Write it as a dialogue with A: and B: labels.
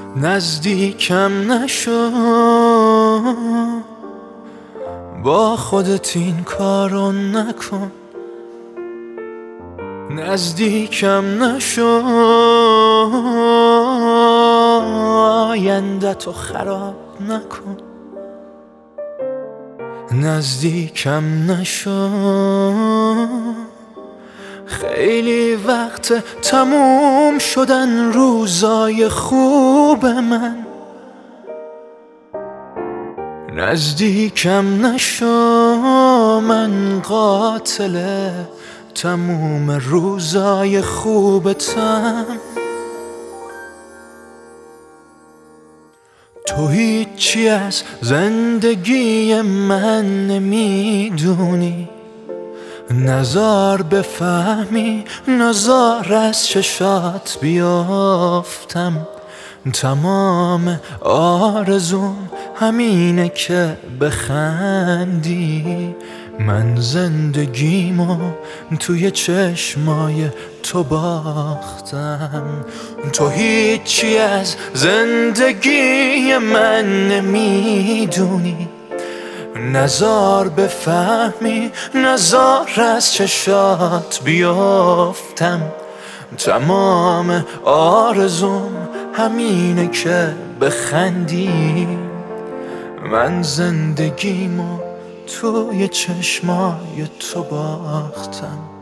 A: نزدیکم نشو، با خودت این کارو نکن. نزدیکم نشو، آینده تو خراب نکن. نزدیکم نشو، خیلی وقت تموم شدن روزای خوب من. نزدیکم نشو، من قاتل تموم روزای خوبتم. تو هیچی از زندگی من نمیدونی، نزار بفهمی، نزار از چشات بیافتم. تمام آرزوم همینه که بخندی. من زندگیمو توی چشمای تو باختم. تو هیچی از زندگی من نمیدونی، نزار بفهمی، نزار از چشات بیافتم. تمام آرزوم همینه که بخندی. من زندگیمو توی چشمای تو باختم.